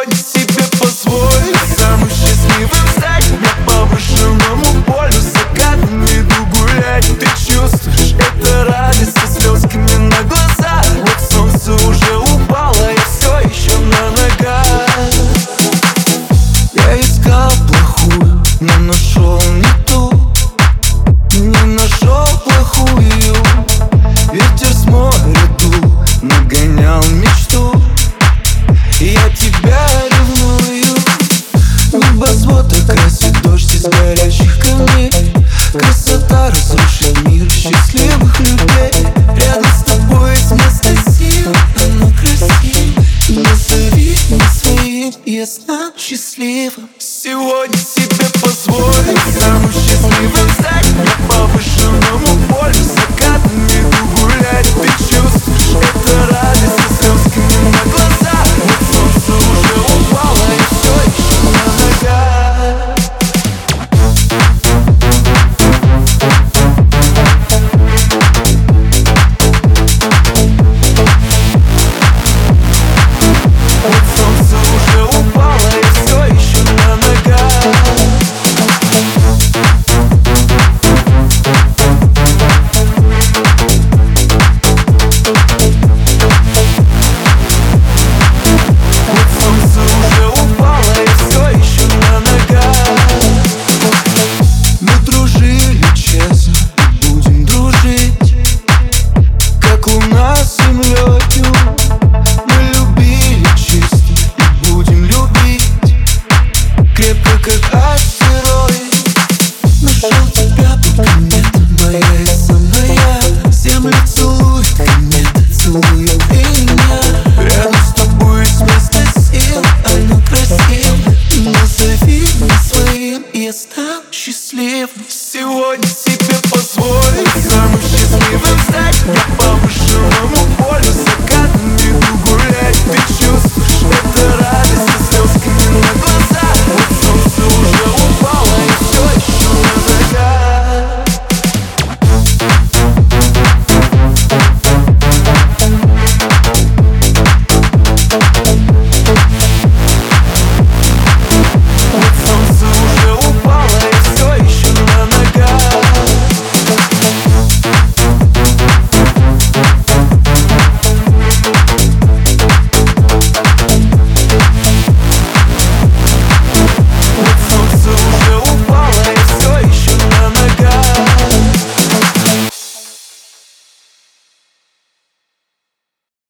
сегодня себе позволю самым счастливым стать. Мне по-вышенному полю с закатом иду гулять. Ты чувствуешь, это радость со слезками на глазах. Вот солнце уже упало, я все еще на ногах. Я искал плохую, но нашел не ту. Не нашел плохую. Ветер с моря дул, нагонял мечту. Я тебя ревную. Небосвод окрасит дождь из горящих камней. Красота разрушит мир счастливых людей. Рядом с тобой есть место сил, оно красиво. Назови меня своим, я стану счастливым. Сегодня себе позволю самым счастливым стать.